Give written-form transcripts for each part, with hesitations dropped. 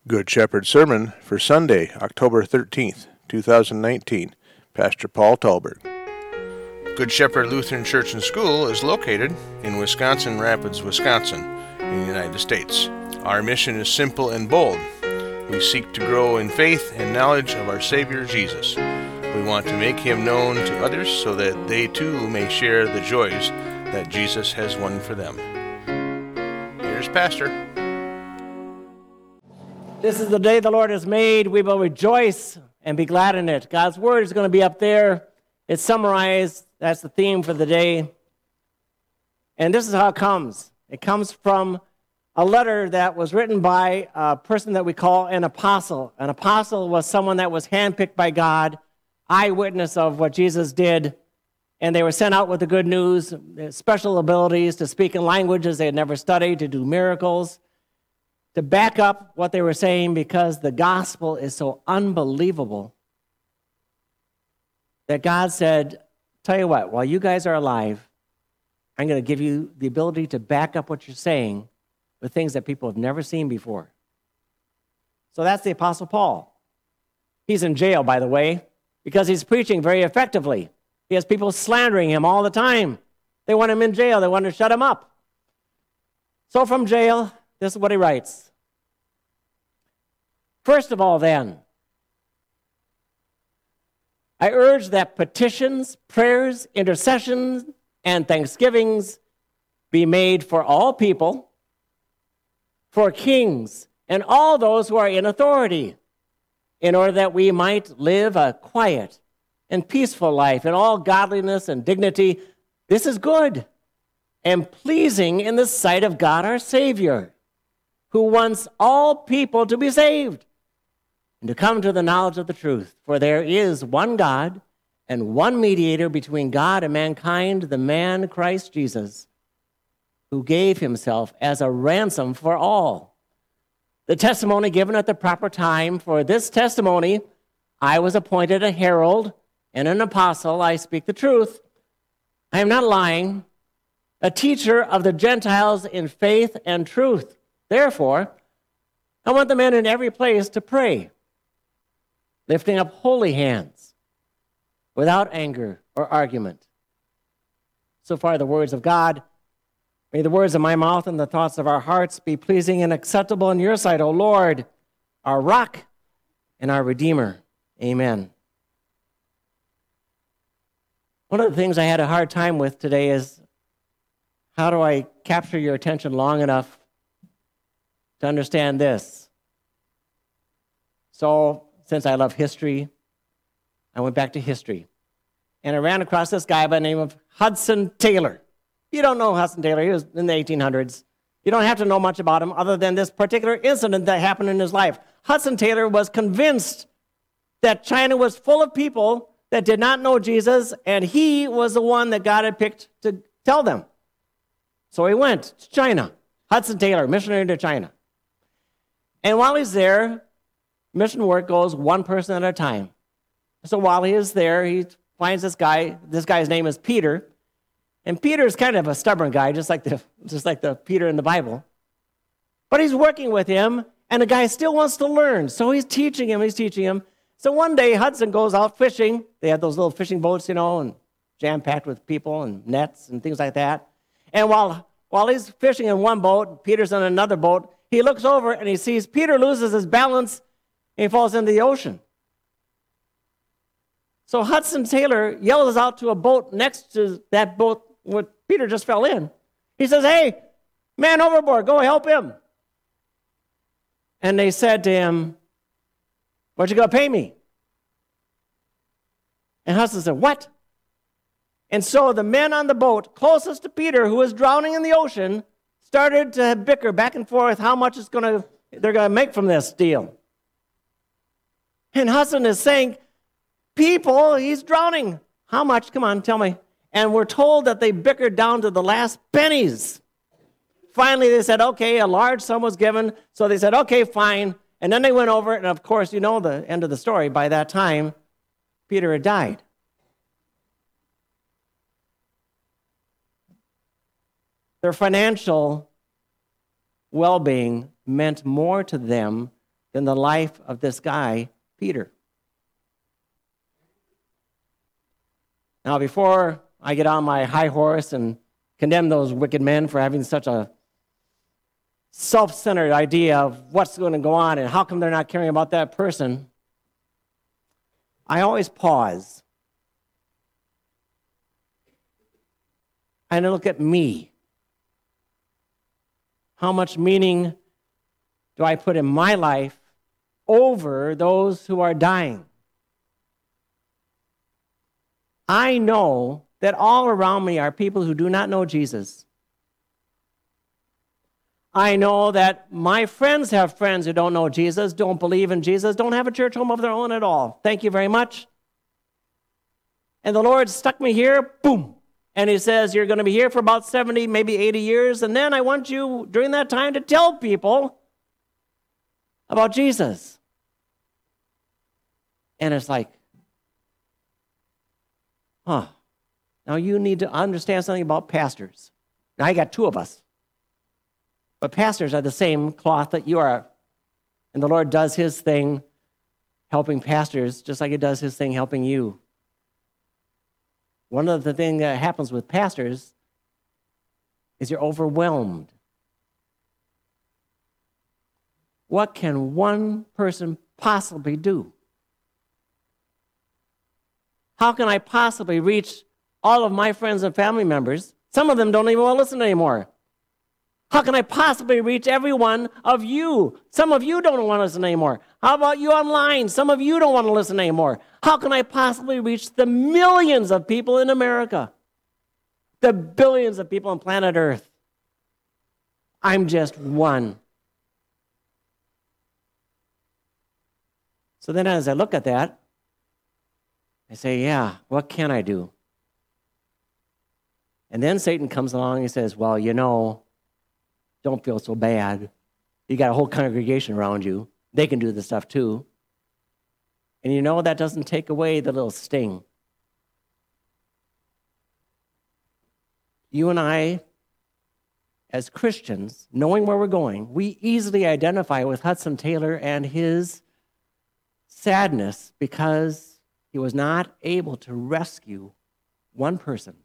Good Shepherd Sermon for Sunday, October 13th, 2019. Pastor Paul Talbert. Good Shepherd Lutheran Church and School is located in Wisconsin Rapids, Wisconsin, in the United States. Our mission is simple and bold. We seek to grow in faith and knowledge of our Savior Jesus. We want to make Him known to others so that they too may share the joys that Jesus has won for them. Here's Pastor. This is the day the Lord has made. We will rejoice and be glad in it. God's word is going to be up there. It's summarized. That's the theme for the day. And this is how it comes. It comes from a letter that was written by a person that we call an apostle. An apostle was someone that was handpicked by God, eyewitness of what Jesus did, and they were sent out with the good news, special abilities to speak in languages they had never studied, to do miracles, to back up what they were saying, because the gospel is so unbelievable that God said, tell you what, while you guys are alive, I'm going to give you the ability to back up what you're saying with things that people have never seen before. So that's the Apostle Paul. He's in jail, by the way, because he's preaching very effectively. He has people slandering him all the time. They want him in jail. They want to shut him up. So from jail, this is what he writes. First of all, then, I urge that petitions, prayers, intercessions, and thanksgivings be made for all people, for kings, and all those who are in authority, in order that we might live a quiet and peaceful life in all godliness and dignity. This is good and pleasing in the sight of God our Savior, who wants all people to be saved and to come to the knowledge of the truth. For there is one God and one mediator between God and mankind, the man Christ Jesus, who gave himself as a ransom for all. The testimony given at the proper time. For this testimony I was appointed a herald and an apostle. I speak the truth. I am not lying. A teacher of the Gentiles in faith and truth. Therefore, I want the men in every place to pray, lifting up holy hands, without anger or argument. So far, the words of God. May the words of my mouth and the thoughts of our hearts be pleasing and acceptable in your sight, O Lord, our rock and our Redeemer. Amen. One of the things I had a hard time with today is, how do I capture your attention long enough to understand this? So, since I love history, I went back to history. And I ran across this guy by the name of Hudson Taylor. You don't know Hudson Taylor. He was in the 1800s. You don't have to know much about him other than this particular incident that happened in his life. Hudson Taylor was convinced that China was full of people that did not know Jesus, and he was the one that God had picked to tell them. So he went to China. Hudson Taylor, missionary to China. And while he's there, mission work goes one person at a time. So while he is there, he finds this guy. This guy's name is Peter. And Peter is kind of a stubborn guy, just like the Peter in the Bible. But he's working with him, and the guy still wants to learn. So he's teaching him. So one day, Hudson goes out fishing. They have those little fishing boats, and jam-packed with people and nets and things like that. And while he's fishing in one boat, Peter's in another boat, he looks over and he sees Peter loses his balance and he falls into the ocean. So Hudson Taylor yells out to a boat next to that boat where Peter just fell in. He says, "Hey, man overboard, go help him." And they said to him, "What you gonna pay me?" And Hudson said, "What?" And so the men on the boat closest to Peter, who was drowning in the ocean, started to bicker back and forth how much they're gonna make from this deal. And Hudson is saying, "People, he's drowning. How much? Come on, tell me." And we're told that they bickered down to the last pennies. Finally, they said, okay, a large sum was given. So they said, okay, fine. And then they went over it. And of course, you know the end of the story. By that time, Peter had died. Their financial well-being meant more to them than the life of this guy, Peter. Now, before I get on my high horse and condemn those wicked men for having such a self-centered idea of what's going to go on and how come they're not caring about that person, I always pause and I look at me. How much meaning do I put in my life over those who are dying? I know that all around me are people who do not know Jesus. I know that my friends have friends who don't know Jesus, don't believe in Jesus, don't have a church home of their own at all. Thank you very much. And the Lord stuck me here, boom. And he says, you're going to be here for about 70, maybe 80 years. And then I want you, during that time, to tell people about Jesus. And it's like, now you need to understand something about pastors. Now, I got two of us. But pastors are the same cloth that you are. And the Lord does his thing helping pastors just like he does his thing helping you. One of the things that happens with pastors is you're overwhelmed. What can one person possibly do? How can I possibly reach all of my friends and family members? Some of them don't even want to listen anymore. How can I possibly reach every one of you? Some of you don't want to listen anymore. How about you online? Some of you don't want to listen anymore. How can I possibly reach the millions of people in America? The billions of people on planet Earth? I'm just one. So then as I look at that, I say, yeah, what can I do? And then Satan comes along and he says, well, don't feel so bad. You got a whole congregation around you. They can do this stuff too. And that doesn't take away the little sting. You and I, as Christians, knowing where we're going, we easily identify with Hudson Taylor and his sadness because he was not able to rescue one person.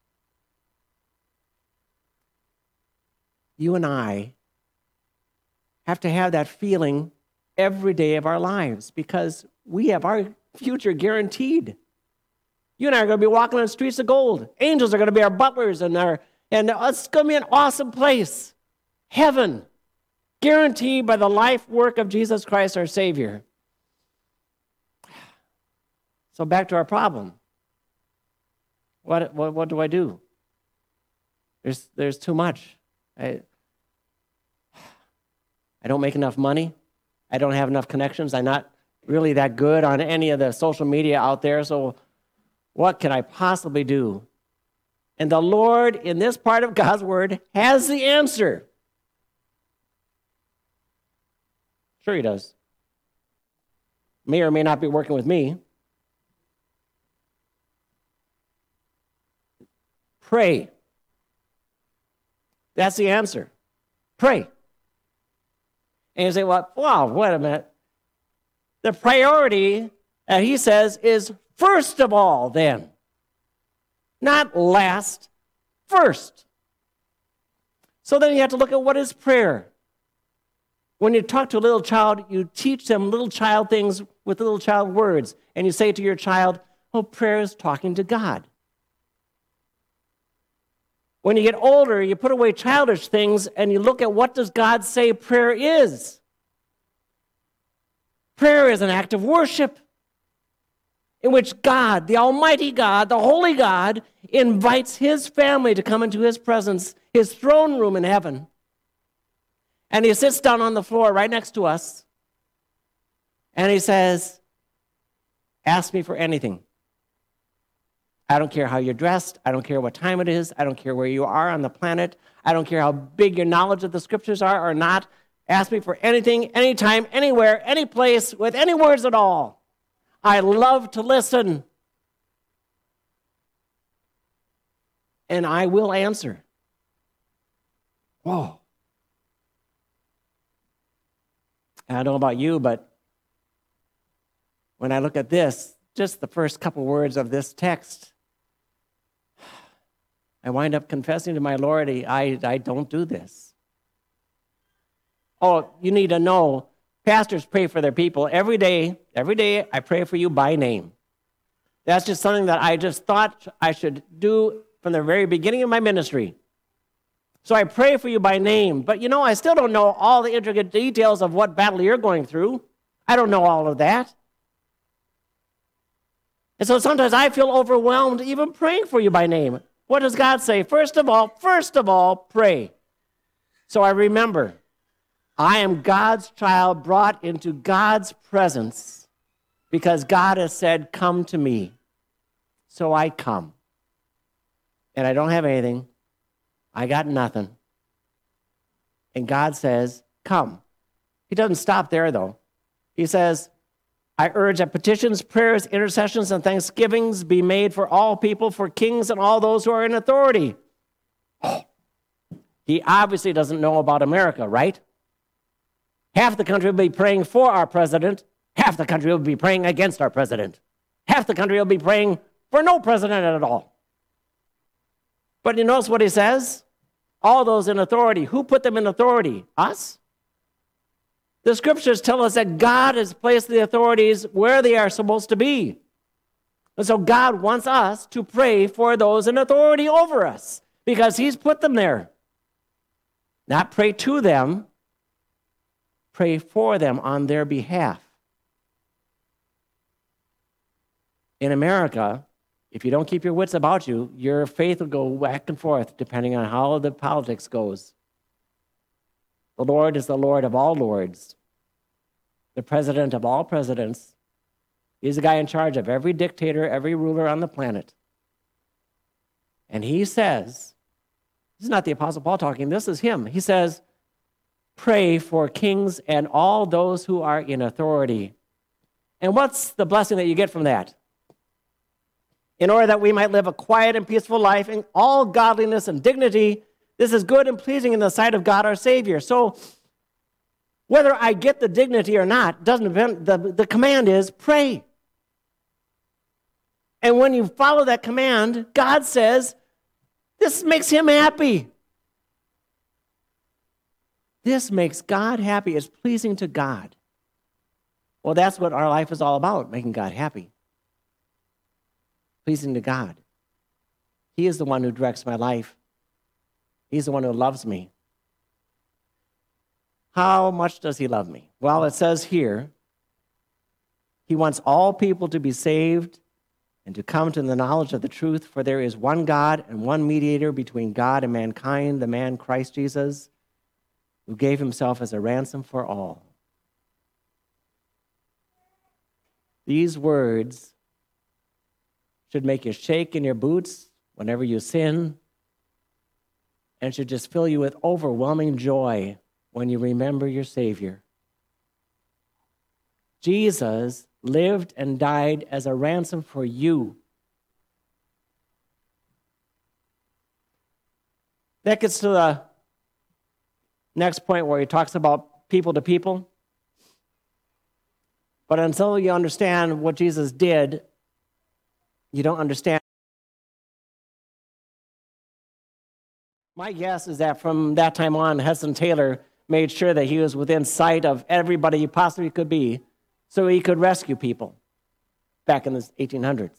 You and I have to have that feeling every day of our lives because we have our future guaranteed. You and I are going to be walking on the streets of gold. Angels are going to be our butlers, and it's going to be an awesome place. Heaven, guaranteed by the life work of Jesus Christ, our Savior. So back to our problem. What do I do? There's too much. I don't make enough money. I don't have enough connections. I'm not really that good on any of the social media out there, so what can I possibly do? And the Lord, in this part of God's Word, has the answer. Sure he does. May or may not be working with me. Pray. That's the answer. Pray. And you say, well, wow, wait a minute. The priority, he says, is first of all then. Not last, first. So then you have to look at what is prayer. When you talk to a little child, you teach them little child things with little child words. And you say to your child, prayer is talking to God. When you get older, you put away childish things and you look at what does God say prayer is. Prayer is an act of worship in which God, the Almighty God, the Holy God, invites his family to come into his presence, his throne room in heaven. And he sits down on the floor right next to us and he says, ask me for anything. I don't care how you're dressed. I don't care what time it is. I don't care where you are on the planet. I don't care how big your knowledge of the scriptures are or not. Ask me for anything, anytime, anywhere, any place, with any words at all. I love to listen. And I will answer. Whoa. I don't know about you, but when I look at this, just the first couple words of this text, I wind up confessing to my Lord, I don't do this. Oh, you need to know, pastors pray for their people every day. Every day I pray for you by name. That's just something that I just thought I should do from the very beginning of my ministry. So I pray for you by name. But I still don't know all the intricate details of what battle you're going through. I don't know all of that. And so sometimes I feel overwhelmed even praying for you by name. What does God say? First of all, pray. So I remember, I am God's child brought into God's presence because God has said, come to me. So I come. And I don't have anything. I got nothing. And God says, come. He doesn't stop there, though. He says, I urge that petitions, prayers, intercessions, and thanksgivings be made for all people, for kings and all those who are in authority. Oh, he obviously doesn't know about America, right? Half the country will be praying for our president. Half the country will be praying against our president. Half the country will be praying for no president at all. But you notice what he says? All those in authority. Who put them in authority? Us? The scriptures tell us that God has placed the authorities where they are supposed to be. And so God wants us to pray for those in authority over us because he's put them there. Not pray to them, pray for them on their behalf. In America, if you don't keep your wits about you, your faith will go back and forth depending on how the politics goes. The Lord is the Lord of all lords, the president of all presidents. He's the guy in charge of every dictator, every ruler on the planet. And he says, this is not the Apostle Paul talking, this is him. He says, pray for kings and all those who are in authority. And what's the blessing that you get from that? In order that we might live a quiet and peaceful life in all godliness and dignity, this is good and pleasing in the sight of God our Savior. So whether I get the dignity or not doesn't depend. The command is pray. And when you follow that command, God says, this makes him happy. This makes God happy. It's pleasing to God. Well, that's what our life is all about, making God happy. Pleasing to God. He is the one who directs my life. He's the one who loves me. How much does he love me? Well, it says here, he wants all people to be saved and to come to the knowledge of the truth, for there is one God and one mediator between God and mankind, the man Christ Jesus, who gave himself as a ransom for all. These words should make you shake in your boots whenever you sin, and should just fill you with overwhelming joy when you remember your Savior. Jesus lived and died as a ransom for you. That gets to the next point where he talks about people to people. But until you understand what Jesus did, you don't understand. My guess is that from that time on, Hudson Taylor made sure that he was within sight of everybody he possibly could be so he could rescue people back in the 1800s.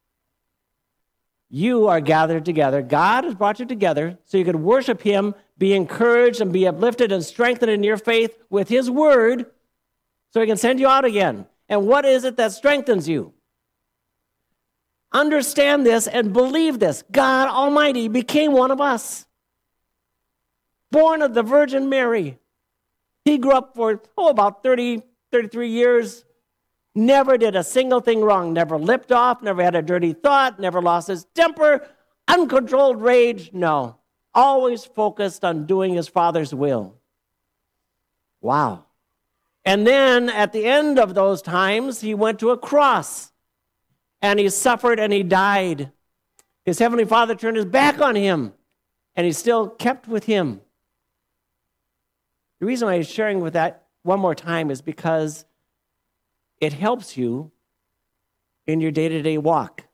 You are gathered together. God has brought you together so you could worship him, be encouraged, and be uplifted and strengthened in your faith with his word so he can send you out again. And what is it that strengthens you? Understand this and believe this. God Almighty became one of us. Born of the Virgin Mary. He grew up for, about 33 years. Never did a single thing wrong. Never lipped off, never had a dirty thought, never lost his temper, uncontrolled rage. No. Always focused on doing his Father's will. Wow. And then at the end of those times, he went to a cross. And he suffered and he died. His heavenly Father turned his back on him. And he still kept with him. The reason why he's sharing with that one more time is because it helps you in your day-to-day walk.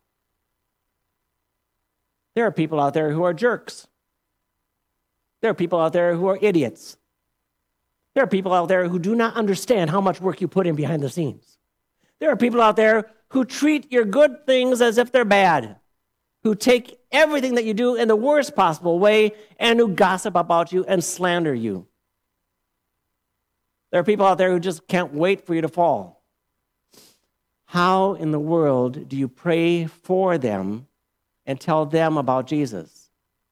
There are people out there who are jerks. There are people out there who are idiots. There are people out there who do not understand how much work you put in behind the scenes. There are people out there who treat your good things as if they're bad, who take everything that you do in the worst possible way and who gossip about you and slander you. There are people out there who just can't wait for you to fall. How in the world do you pray for them and tell them about Jesus?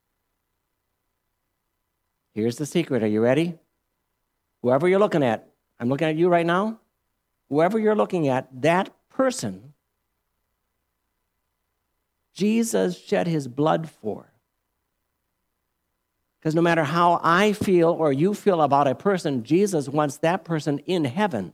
Here's the secret. Are you ready? Whoever you're looking at, I'm looking at you right now. Whoever you're looking at, that person, Jesus shed his blood for. Because no matter how I feel or you feel about a person, Jesus wants that person in heaven.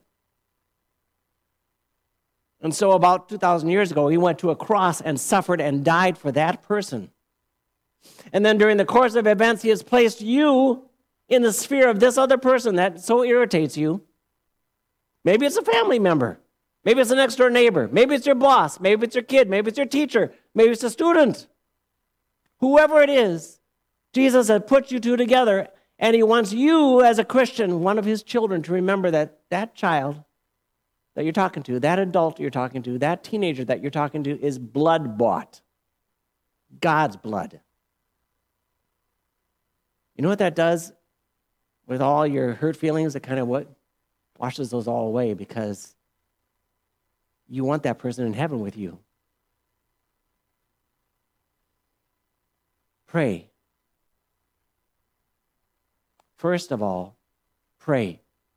And so about 2,000 years ago, he went to a cross and suffered and died for that person. And then during the course of events, he has placed you in the sphere of this other person that so irritates you. Maybe it's a family member. Maybe it's a next-door neighbor. Maybe it's your boss. Maybe it's your kid. Maybe it's your teacher. Maybe it's a student. Whoever it is, Jesus has put you two together, and he wants you as a Christian, one of his children, to remember that that child that you're talking to, that adult you're talking to, that teenager that you're talking to is blood-bought. God's blood. You know what that does with all your hurt feelings? It kind of washes those all away, because you want that person in heaven with you. Pray. First of all, pray.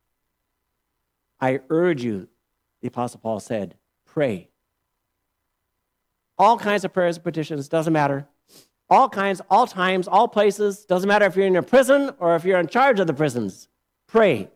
I urge you, the Apostle Paul said, pray. All kinds of prayers and petitions, doesn't matter. All kinds, all times, all places, doesn't matter if you're in a prison or if you're in charge of the prisons. Pray.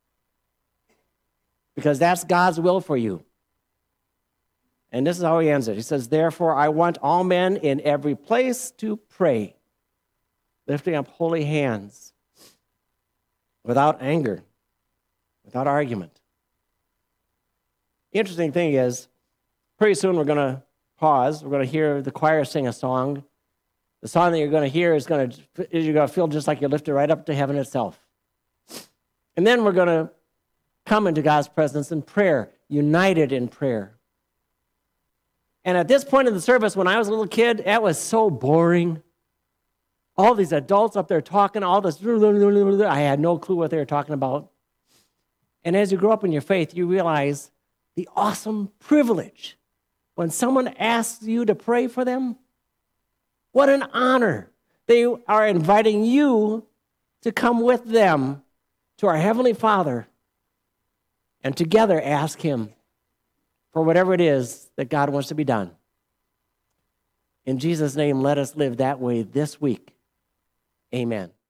Because that's God's will for you. And this is how he ends it. He says, therefore, I want all men in every place to pray, lifting up holy hands, without anger, without argument. The interesting thing is, pretty soon we're going to pause. We're going to hear the choir sing a song. The song that you're going to hear is you're going to feel just like you're lifted right up to heaven itself. And then we're going to come into God's presence in prayer, united in prayer. And at this point in the service, when I was a little kid, that was so boring. All these adults up there talking, all this, I had no clue what they were talking about. And as you grow up in your faith, you realize the awesome privilege when someone asks you to pray for them. What an honor. They are inviting you to come with them to our Heavenly Father and together ask him for whatever it is that God wants to be done. In Jesus' name, let us live that way this week. Amen.